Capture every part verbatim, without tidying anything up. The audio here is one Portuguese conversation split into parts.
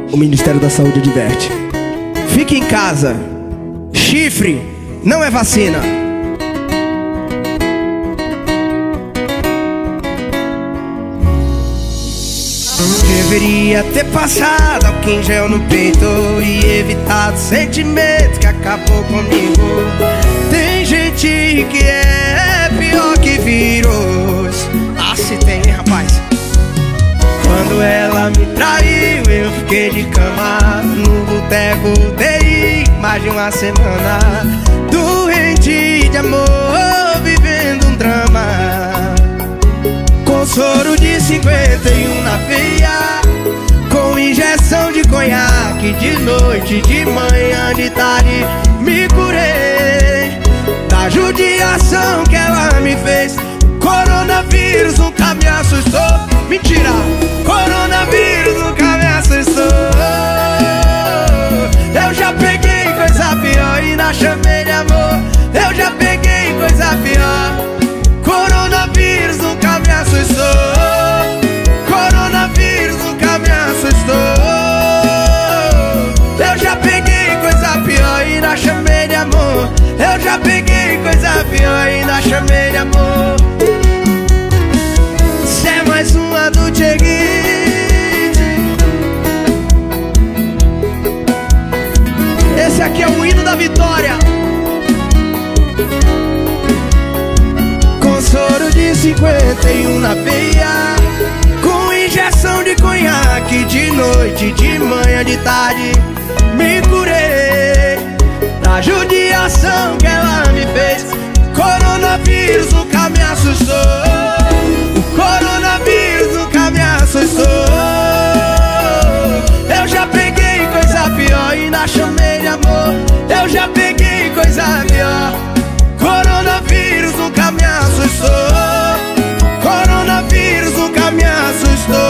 O Ministério da Saúde adverte: fique em casa. Chifre não é vacina. Deveria ter passado álcool em gel no peito e evitado sentimentos que acabou comigo. Tem gente que é pior que vírus. Ah, se tem, rapaz. Quando ela me traiu, eu fiquei de cama no boteco U T I mais de uma semana, doente de amor, vivendo um drama, com soro de cinquenta e um na veia, com injeção de conhaque, de noite, de manhã, de tarde. Me curei da judiação que ela me fez. Coronavírus nunca me assustou. Mentira! Coronavírus nunca me assustou. Eu já peguei coisa pior e não chamei de amor. Eu já peguei coisa pior. Coronavírus nunca me assustou. Coronavírus nunca me assustou. Eu já peguei coisa pior e não chamei de amor. Eu já peguei coisa pior e não chamei de amor. Cê é mais uma do Dieguito. Esse aqui é o hino da vitória. Com soro de cinquenta e um na veia, com injeção de conhaque, de noite, de manhã, de tarde. Me curei da judiação que ela me fez. Coronavírus nunca me assustou. O coronavírus nunca me assustou. Eu já peguei coisa pior e não chamei de amor. Eu já peguei coisa pior. Coronavírus nunca me assustou. Coronavírus nunca me assustou.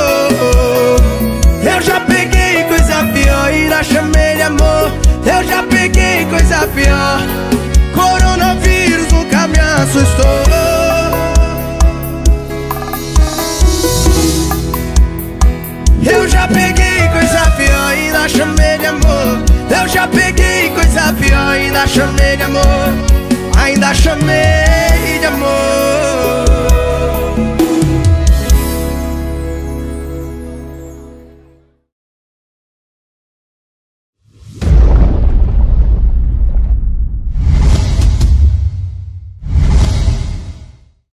Eu já peguei coisa pior e não chamei de amor. Eu já peguei coisa pior. Coronavírus nunca me assustou. Eu já peguei coisa pior e não chamei de amor. Eu já peguei coisa pior e ainda chamei de amor. Ainda chamei de amor.